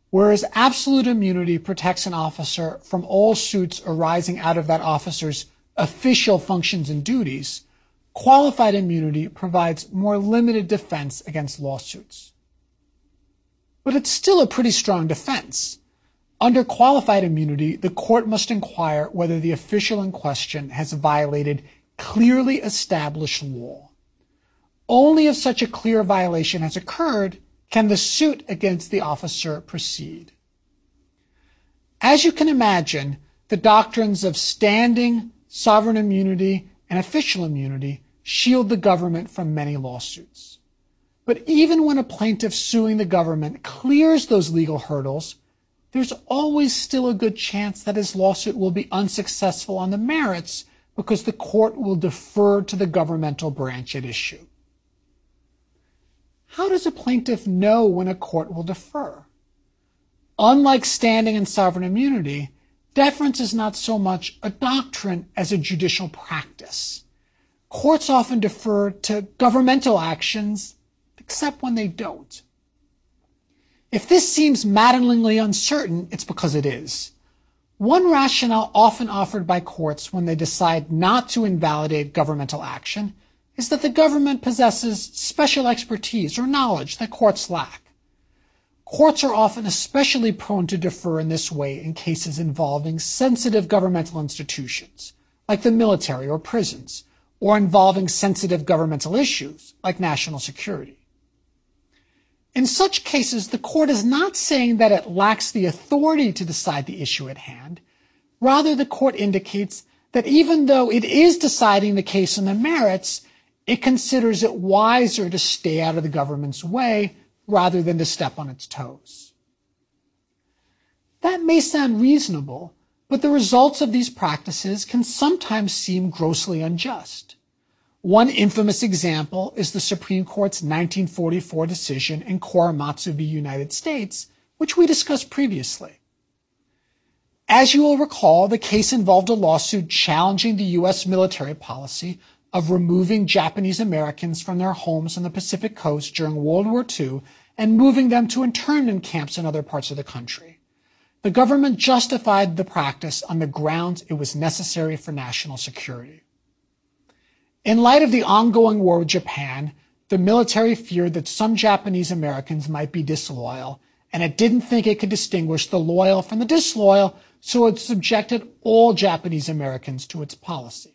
Whereas absolute immunity protects an officer from all suits arising out of that officer's official functions and duties, qualified immunity provides more limited defense against lawsuits. But it's still a pretty strong defense. Under qualified immunity, the court must inquire whether the official in question has violated clearly established law. Only if such a clear violation has occurred can the suit against the officer proceed. As you can imagine, the doctrines of standing, sovereign immunity, and official immunity shield the government from many lawsuits. But even when a plaintiff suing the government clears those legal hurdles, there's always still a good chance that his lawsuit will be unsuccessful on the merits because the court will defer to the governmental branch at issue. How does a plaintiff know when a court will defer? Unlike standing and sovereign immunity, deference is not so much a doctrine as a judicial practice. Courts often defer to governmental actions, except when they don't. If this seems maddeningly uncertain, it's because it is. One rationale often offered by courts when they decide not to invalidate governmental action is that the government possesses special expertise or knowledge that courts lack. Courts are often especially prone to defer in this way in cases involving sensitive governmental institutions, like the military or prisons, or involving sensitive governmental issues, like national security. In such cases, the court is not saying that it lacks the authority to decide the issue at hand. Rather, the court indicates that even though it is deciding the case on the merits, it considers it wiser to stay out of the government's way rather than to step on its toes. That may sound reasonable, but the results of these practices can sometimes seem grossly unjust. One infamous example is the Supreme Court's 1944 decision in Korematsu v. United States, which we discussed previously. As you will recall, the case involved a lawsuit challenging the U.S. military policy of removing Japanese Americans from their homes on the Pacific coast during World War II and moving them to internment camps in other parts of the country. The government justified the practice on the grounds it was necessary for national security. In light of the ongoing war with Japan, the military feared that some Japanese Americans might be disloyal, and it didn't think it could distinguish the loyal from the disloyal, so it subjected all Japanese Americans to its policy.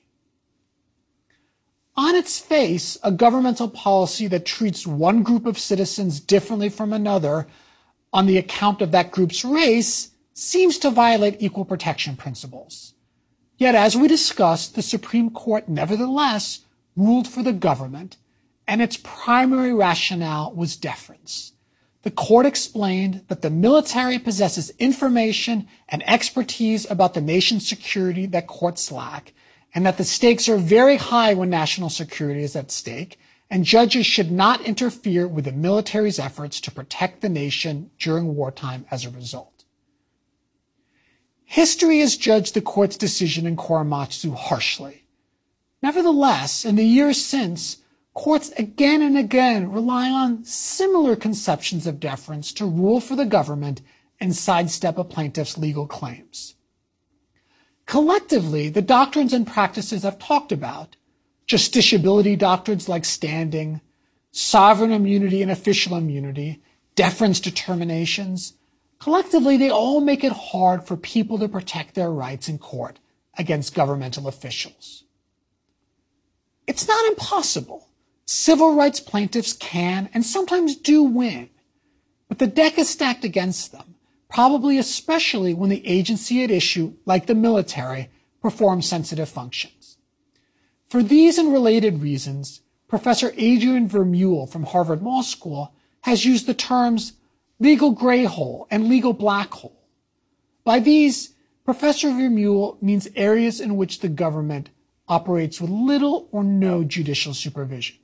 On its face, a governmental policy that treats one group of citizens differently from another on the account of that group's race seems to violate equal protection principles. Yet, as we discussed, the Supreme Court nevertheless ruled for the government, and its primary rationale was deference. The court explained that the military possesses information and expertise about the nation's security that courts lack, and that the stakes are very high when national security is at stake, and judges should not interfere with the military's efforts to protect the nation during wartime as a result. History has judged the court's decision in Korematsu harshly. Nevertheless, in the years since, courts again and again rely on similar conceptions of deference to rule for the government and sidestep a plaintiff's legal claims. Collectively, the doctrines and practices I've talked about, justiciability doctrines like standing, sovereign immunity and official immunity, deference determinations, collectively they all make it hard for people to protect their rights in court against governmental officials. It's not impossible. Civil rights plaintiffs can and sometimes do win, but the deck is stacked against them, probably especially when the agency at issue, like the military, performs sensitive functions. For these and related reasons, Professor Adrian Vermeule from Harvard Law School has used the terms legal gray hole and legal black hole. By these, Professor Vermeule means areas in which the government operates with little or no judicial supervision.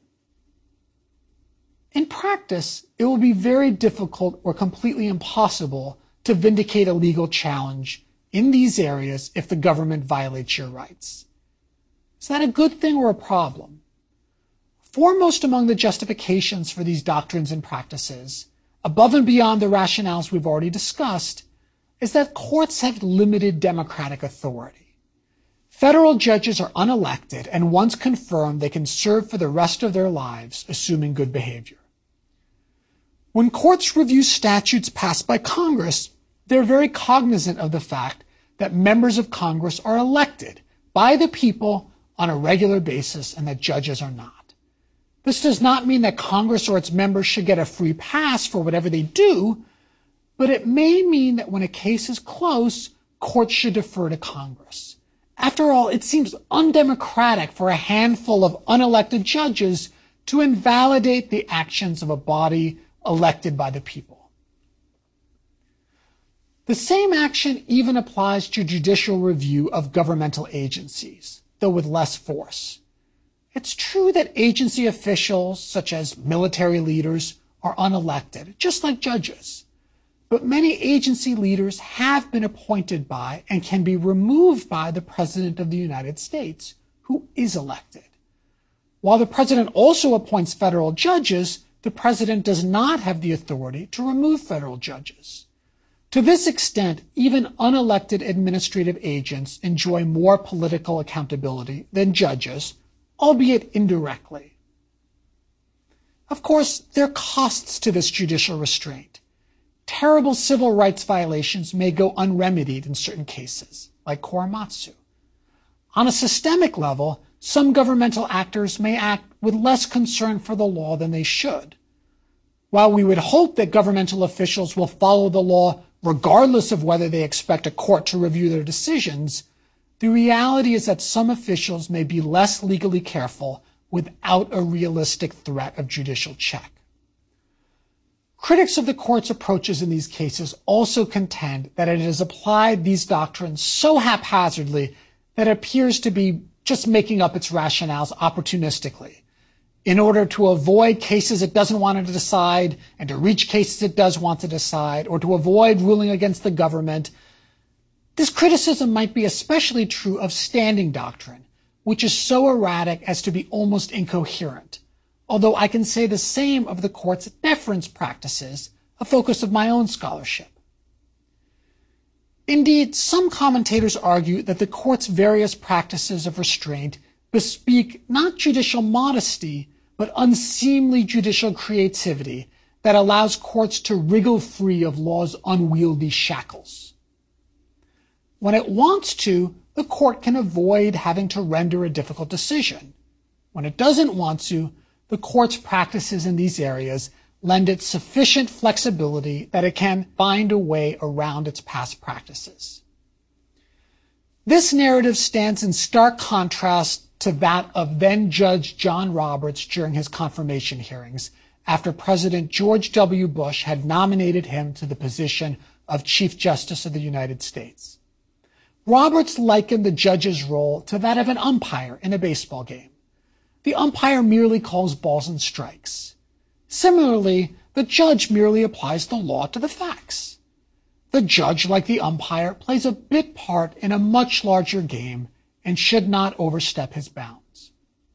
In practice, it will be very difficult or completely impossible to vindicate a legal challenge in these areas if the government violates your rights. Is that a good thing or a problem? Foremost among the justifications for these doctrines and practices, above and beyond the rationales we've already discussed, is that courts have limited democratic authority. Federal judges are unelected, and once confirmed, they can serve for the rest of their lives, assuming good behavior. When courts review statutes passed by Congress, they're very cognizant of the fact that members of Congress are elected by the people on a regular basis and that judges are not. This does not mean that Congress or its members should get a free pass for whatever they do, but it may mean that when a case is close, courts should defer to Congress. After all, it seems undemocratic for a handful of unelected judges to invalidate the actions of a body elected by the people. The same action even applies to judicial review of governmental agencies, though with less force. It's true that agency officials, such as military leaders, are unelected, just like judges. But many agency leaders have been appointed by and can be removed by the President of the United States, who is elected. While the President also appoints federal judges, the President does not have the authority to remove federal judges. To this extent, even unelected administrative agents enjoy more political accountability than judges, albeit indirectly. Of course, there are costs to this judicial restraint. Terrible civil rights violations may go unremedied in certain cases, like Korematsu. On a systemic level, some governmental actors may act with less concern for the law than they should. While we would hope that governmental officials will follow the law regardless of whether they expect a court to review their decisions, the reality is that some officials may be less legally careful without a realistic threat of judicial check. Critics of the court's approaches in these cases also contend that it has applied these doctrines so haphazardly that it appears to be just making up its rationales opportunistically in order to avoid cases it doesn't want to decide and to reach cases it does want to decide, or to avoid ruling against the government. This criticism might be especially true of standing doctrine, which is so erratic as to be almost incoherent, although I can say the same of the court's deference practices, a focus of my own scholarship. Indeed, some commentators argue that the court's various practices of restraint bespeak not judicial modesty, but unseemly judicial creativity that allows courts to wriggle free of law's unwieldy shackles. When it wants to, the court can avoid having to render a difficult decision. When it doesn't want to, the court's practices in these areas lend it sufficient flexibility that it can find a way around its past practices. This narrative stands in stark contrast to that of then-Judge John Roberts during his confirmation hearings after President George W. Bush had nominated him to the position of Chief Justice of the United States. Roberts likened the judge's role to that of an umpire in a baseball game. The umpire merely calls balls and strikes. Similarly, the judge merely applies the law to the facts. The judge, like the umpire, plays a bit part in a much larger game and should not overstep his bounds.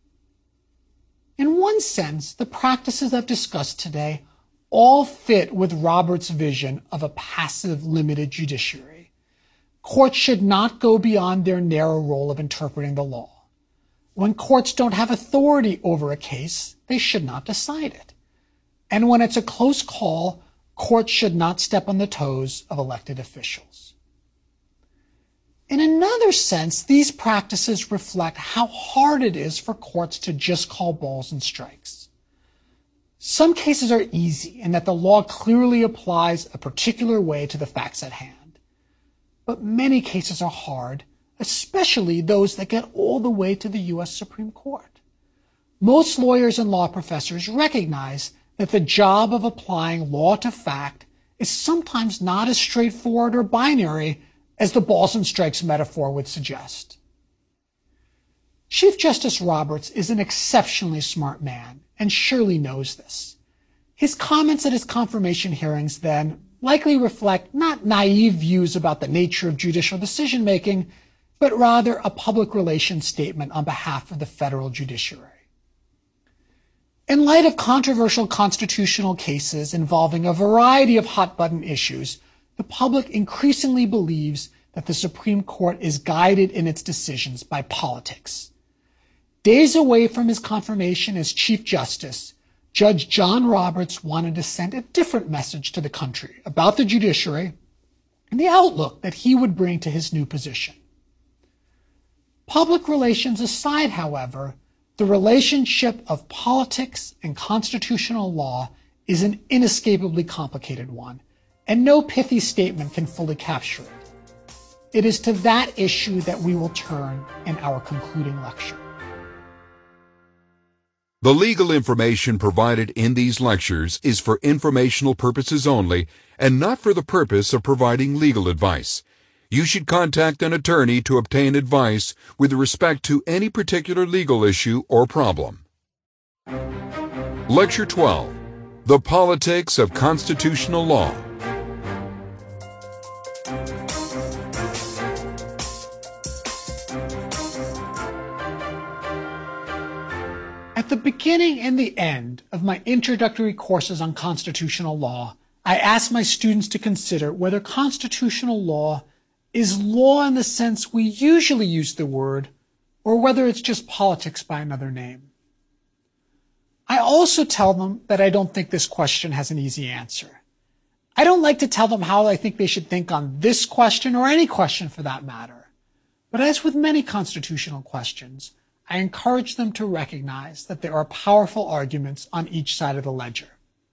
In one sense, the practices I've discussed today all fit with Roberts' vision of a passive, limited judiciary. Courts should not go beyond their narrow role of interpreting the law. When courts don't have authority over a case, they should not decide it. And when it's a close call, courts should not step on the toes of elected officials. In another sense, these practices reflect how hard it is for courts to just call balls and strikes. Some cases are easy in that the law clearly applies a particular way to the facts at hand. But many cases are hard, especially those that get all the way to the U.S. Supreme Court. Most lawyers and law professors recognize that the job of applying law to fact is sometimes not as straightforward or binary as the balls and strikes metaphor would suggest. Chief Justice Roberts is an exceptionally smart man and surely knows this. His comments at his confirmation hearings then likely reflect not naive views about the nature of judicial decision-making, but rather a public relations statement on behalf of the federal judiciary. In light of controversial constitutional cases involving a variety of hot-button issues, the public increasingly believes that the Supreme Court is guided in its decisions by politics. Days away from his confirmation as Chief Justice, Judge John Roberts wanted to send a different message to the country about the judiciary and the outlook that he would bring to his new position. Public relations aside, however, the relationship of politics and constitutional law is an inescapably complicated one, and no pithy statement can fully capture it. It is to that issue that we will turn in our concluding lecture. The legal information provided in these lectures is for informational purposes only and not for the purpose of providing legal advice. You should contact an attorney to obtain advice with respect to any particular legal issue or problem. Lecture 12. The Politics of Constitutional Law. At the beginning and the end of my introductory courses on constitutional law, I asked my students to consider whether constitutional law is law in the sense we usually use the word, or whether it's just politics by another name. I also tell them that I don't think this question has an easy answer. I don't like to tell them how I think they should think on this question or any question for that matter. But as with many constitutional questions, I encourage them to recognize that there are powerful arguments on each side of the ledger.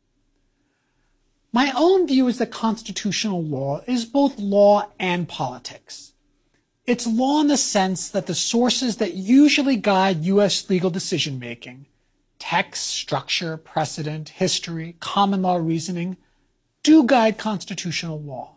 My own view is that constitutional law is both law and politics. It's law in the sense that the sources that usually guide U.S. legal decision-making, text, structure, precedent, history, common law reasoning, do guide constitutional law.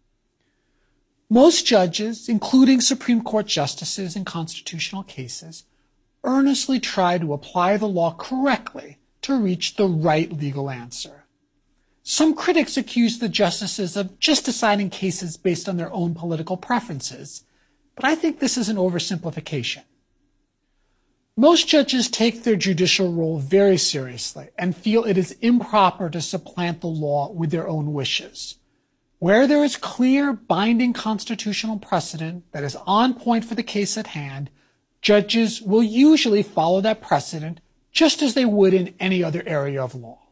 Most judges, including Supreme Court justices in constitutional cases, earnestly try to apply the law correctly to reach the right legal answer. Some critics accuse the justices of just deciding cases based on their own political preferences, but I think this is an oversimplification. Most judges take their judicial role very seriously and feel it is improper to supplant the law with their own wishes. Where there is clear, binding constitutional precedent that is on point for the case at hand, judges will usually follow that precedent just as they would in any other area of law.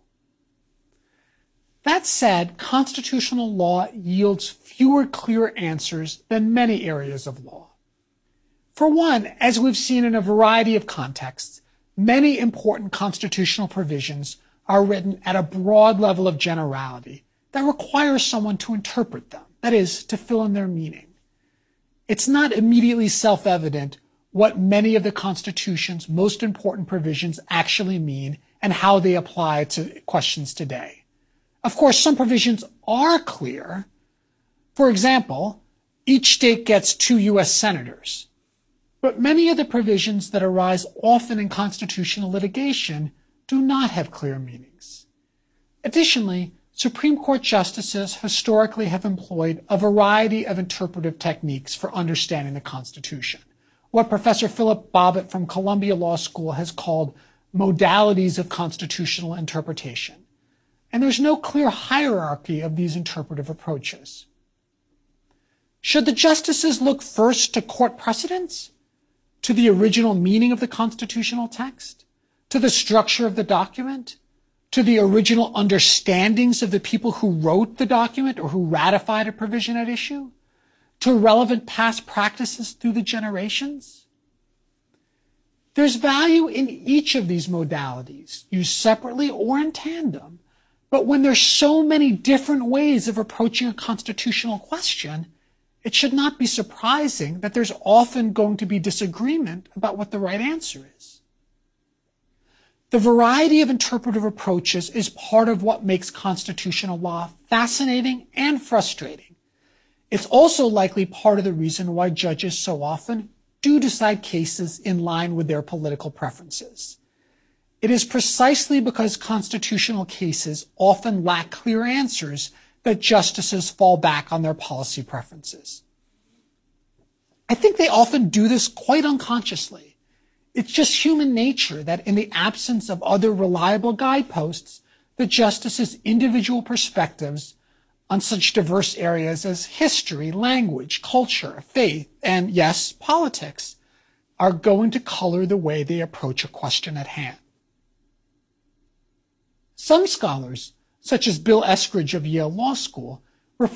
That said, constitutional law yields fewer clear answers than many areas of law. For one, as we've seen in a variety of contexts, many important constitutional provisions are written at a broad level of generality that requires someone to interpret them, that is, to fill in their meaning. It's not immediately self-evident what many of the Constitution's most important provisions actually mean and how they apply to questions today. Of course, some provisions are clear. For example, each state gets 2 U.S. senators. But many of the provisions that arise often in constitutional litigation do not have clear meanings. Additionally, Supreme Court justices historically have employed a variety of interpretive techniques for understanding the Constitution, what Professor Philip Bobbitt from Columbia Law School has called modalities of constitutional interpretation. And there's no clear hierarchy of these interpretive approaches. Should the justices look first to court precedents, to the original meaning of the constitutional text, to the structure of the document, to the original understandings of the people who wrote the document or who ratified a provision at issue, to relevant past practices through the generations? There's value in each of these modalities, used separately or in tandem. But when there's so many different ways of approaching a constitutional question, it should not be surprising that there's often going to be disagreement about what the right answer is. The variety of interpretive approaches is part of what makes constitutional law fascinating and frustrating. It's also likely part of the reason why judges so often do decide cases in line with their political preferences. It is precisely because constitutional cases often lack clear answers that justices fall back on their policy preferences. I think they often do this quite unconsciously. It's just human nature that in the absence of other reliable guideposts, the justices' individual perspectives on such diverse areas as history, language, culture, faith, and yes, politics, are going to color the way they approach a question at hand. Some scholars, such as Bill Eskridge of Yale Law School,